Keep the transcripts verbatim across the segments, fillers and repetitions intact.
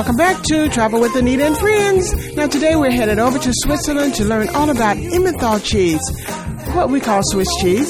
Welcome back to Travel with Anita and Friends. Now today we're headed over to Switzerland to learn all about Emmental cheese, what we call Swiss cheese.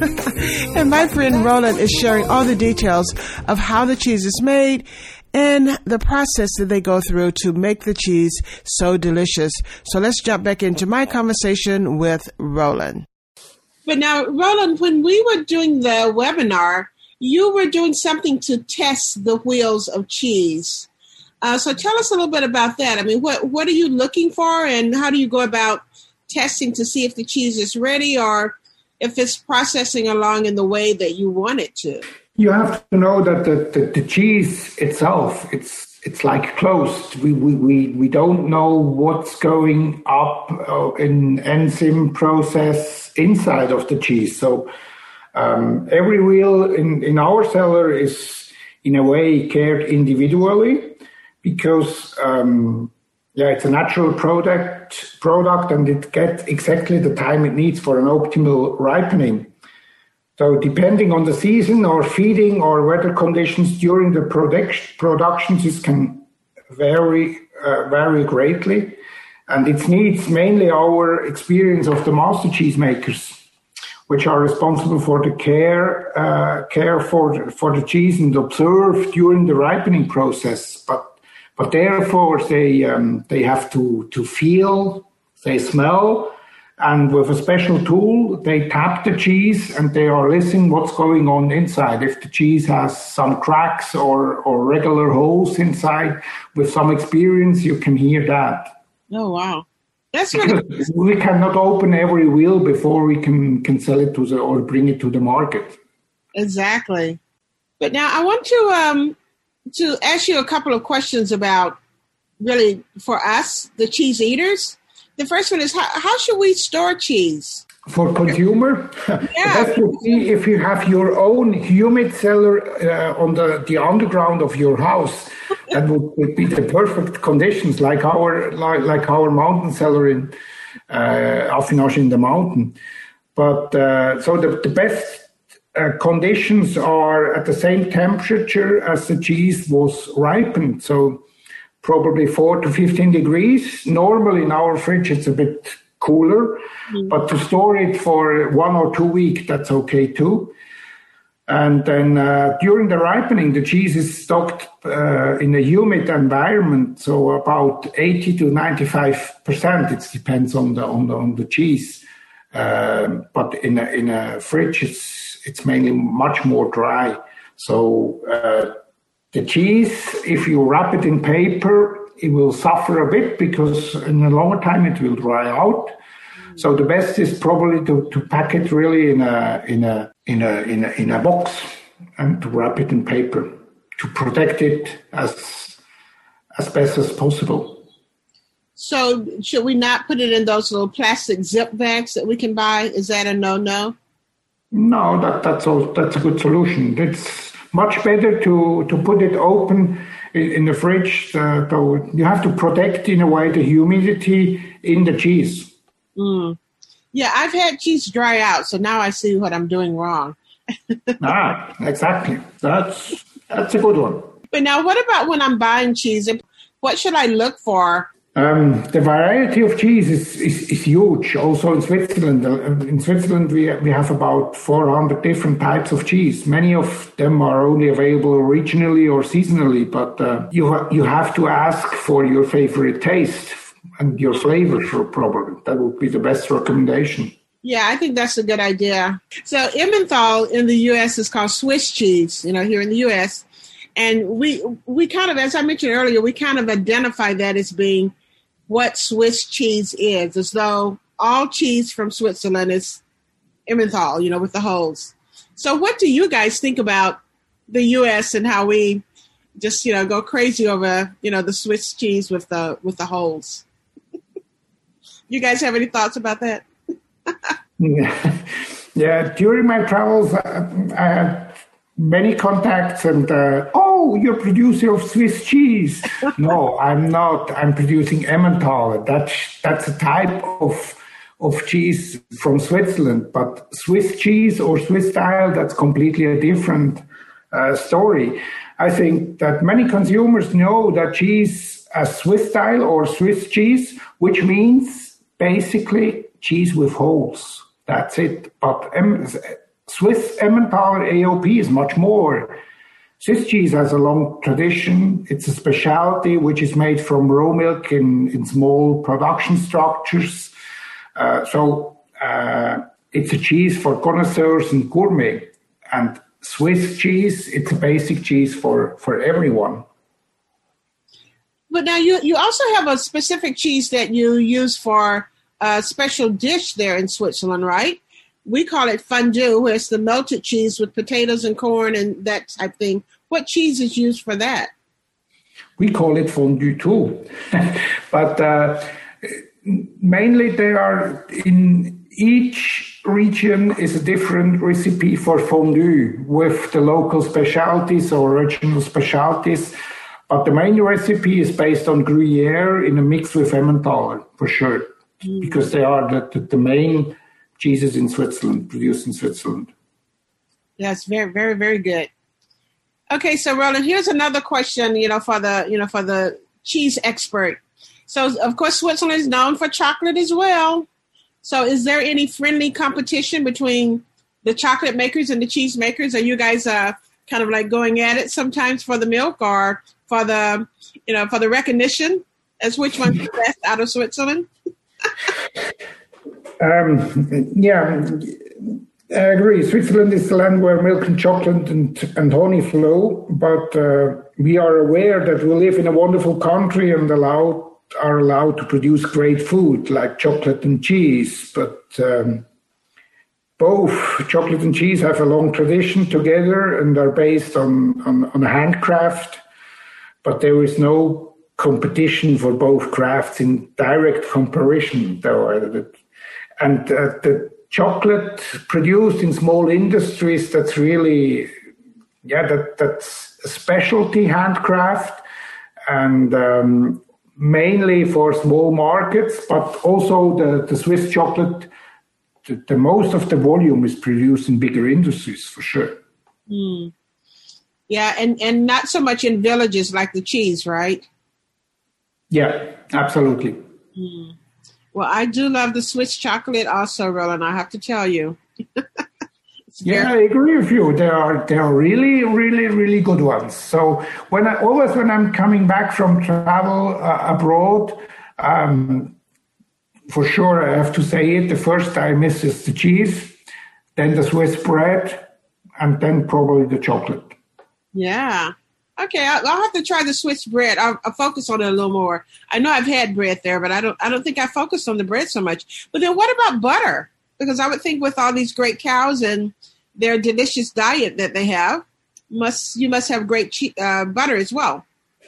And my friend Roland is sharing all the details of how the cheese is made and the process that they go through to make the cheese so delicious. So let's jump back into my conversation with Roland. But now, Roland, when we were doing the webinar, you were doing something to test the wheels of cheese. Uh, so tell us a little bit about that. I mean, what, what are you looking for, and how do you go about testing to see if the cheese is ready or if it's processing along in the way that you want it to? You have to know that the, the, the cheese itself, it's it's like closed. We, we, we, we don't know what's going up in enzyme process inside of the cheese. So um, every wheel in, in our cellar is in a way cared individually because um, yeah, it's a natural product product and it gets exactly the time it needs for an optimal ripening. So depending on the season or feeding or weather conditions during the production, production this can vary uh, vary greatly. And it needs mainly our experience of the master cheese makers, which are responsible for the care uh, care for, for the cheese and observe during the ripening process. But but therefore they um, they have to, to feel, they smell, and with a special tool, they tap the cheese and they are listening what's going on inside. If the cheese has some cracks or, or regular holes inside, with some experience, you can hear that. Oh, wow. That's really because we cannot open every wheel before we can, can sell it to the or bring it to the market. Exactly. But now I want to um, to ask you a couple of questions about really for us, the cheese eaters. The first one is, how, how should we store cheese? For consumer? Yeah. That would be if you have your own humid cellar uh, on the, the underground of your house. That would, would be the perfect conditions, like our like, like our mountain cellar in uh, Affinage in the mountain. But uh, so the, the best uh, conditions are at the same temperature as the cheese was ripened. So probably four to fifteen degrees. Normally in our fridge, it's a bit cooler, mm. but to store it for one or two weeks, that's okay too. And then uh, during the ripening, the cheese is stocked uh, in a humid environment, so about eighty to ninety-five percent. It depends on the on the on the cheese. Uh, but in a, in a fridge, it's it's mainly much more dry. So. Uh, The cheese, if you wrap it in paper, it will suffer a bit because in a longer time it will dry out. So the best is probably to, to pack it really in a in a in a in a in a box and to wrap it in paper to protect it as as best as possible. So should we not put it in those little plastic zip bags that we can buy? Is that a no-no? No, that that's all, that's a good solution. It's much better to, to put it open in, in the fridge. Uh, so you have to protect, in a way, the humidity in the cheese. Mm. Yeah, I've had cheese dry out, so now I see what I'm doing wrong. ah, exactly. That's that's a good one. But now what about when I'm buying cheese? What should I look for? Um, the variety of cheese is, is, is huge. Also in Switzerland, in Switzerland we we have about four hundred different types of cheese. Many of them are only available regionally or seasonally, but uh, you ha- you have to ask for your favorite taste and your flavor for probably. That would be the best recommendation. Yeah, I think that's a good idea. So Emmental in the U S is called Swiss cheese, you know, here in the U S. And we we kind of, as I mentioned earlier, we kind of identify that as being what Swiss cheese is, as though all cheese from Switzerland is Emmental, you know, with the holes. So what do you guys think about the U S and how we just, you know, go crazy over, you know, the Swiss cheese with the with the holes? You guys have any thoughts about that? yeah. yeah, during my travels, uh, I had many contacts and, uh, oh, you're a producer of Swiss cheese. No, I'm not. I'm producing Emmental. That's, that's a type of of cheese from Switzerland. But Swiss cheese or Swiss style, that's completely a different uh, story. I think that many consumers know that cheese as Swiss style or Swiss cheese, which means basically cheese with holes. That's it. But um, Swiss Emmentaler A O P is much more. Swiss cheese has a long tradition. It's a specialty which is made from raw milk in, in small production structures. Uh, so uh, it's a cheese for connoisseurs and gourmet. And Swiss cheese, it's a basic cheese for, for everyone. But now you, you also have a specific cheese that you use for a special dish there in Switzerland, right? We call it fondue, where it's the melted cheese with potatoes and corn and that type of thing. What cheese is used for that? We call it fondue too. But uh, mainly there are, in each region is a different recipe for fondue with the local specialties or regional specialties. But the main recipe is based on Gruyere in a mix with Emmentaler, for sure, mm. because they are the, the, the main cheeses in Switzerland, produced in Switzerland. That's very, very, very good. Okay, so Roland, here's another question, you know, for the, you know, for the cheese expert. So, of course, Switzerland is known for chocolate as well. So, is there any friendly competition between the chocolate makers and the cheese makers? Are you guys uh, kind of like going at it sometimes for the milk or for the, you know, for the recognition as which one's the best out of Switzerland? Um, yeah, I agree. Switzerland is the land where milk and chocolate and, and honey flow, but uh, we are aware that we live in a wonderful country and allow, are allowed to produce great food like chocolate and cheese. But um, both chocolate and cheese have a long tradition together and are based on, on, on handcraft, but there is no competition for both crafts in direct comparison, though. And uh, the chocolate produced in small industries, that's really, yeah, that that's a specialty handcraft and um, mainly for small markets, but also the, the Swiss chocolate, the, the most of the volume is produced in bigger industries, for sure. Mm. Yeah, and, and not so much in villages like the cheese, right? Yeah, absolutely. Mm. Well, I do love the Swiss chocolate also, Roland, I have to tell you. Yeah, I agree with you. They are they are really, really, really good ones. So when I always when I'm coming back from travel uh, abroad, um, for sure I have to say it. The first I miss is the cheese, then the Swiss bread, and then probably the chocolate. Yeah. Okay, I'll, I'll have to try the Swiss bread. I'll, I'll focus on it a little more. I know I've had bread there, but I don't. I don't think I focused on the bread so much. But then, what about butter? Because I would think with all these great cows and their delicious diet that they have, must you must have great che- uh, butter as well.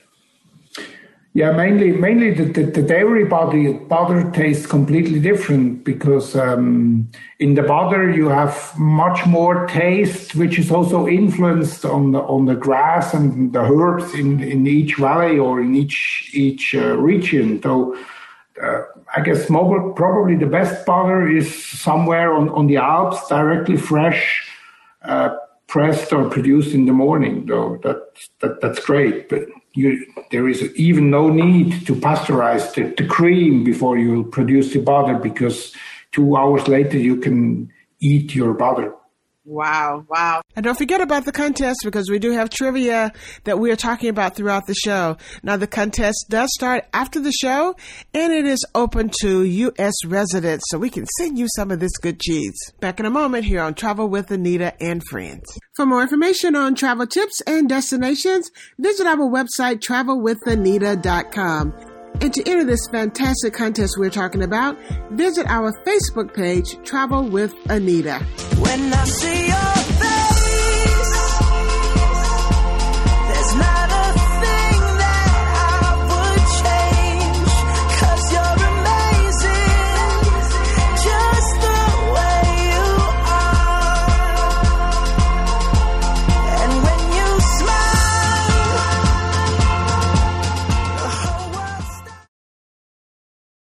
Yeah, mainly mainly the, the, the dairy body, butter tastes completely different because um, in the butter you have much more taste, which is also influenced on the on the grass and the herbs in, in each valley or in each each uh, region. So uh, I guess mobile, probably the best butter is somewhere on, on the Alps, directly fresh, uh, pressed or produced in the morning. Though that that that's great, but. You, there is even no need to pasteurize the, the cream before you produce the butter because two hours later you can eat your butter. Wow, wow. And don't forget about the contest because we do have trivia that we are talking about throughout the show. Now, the contest does start after the show, and it is open to U S residents, so we can send you some of this good cheese. Back in a moment here on Travel with Anita and Friends. For more information on travel tips and destinations, visit our website, travel with anita dot com. And to enter this fantastic contest we're talking about, visit our Facebook page, Travel with Anita. When I see your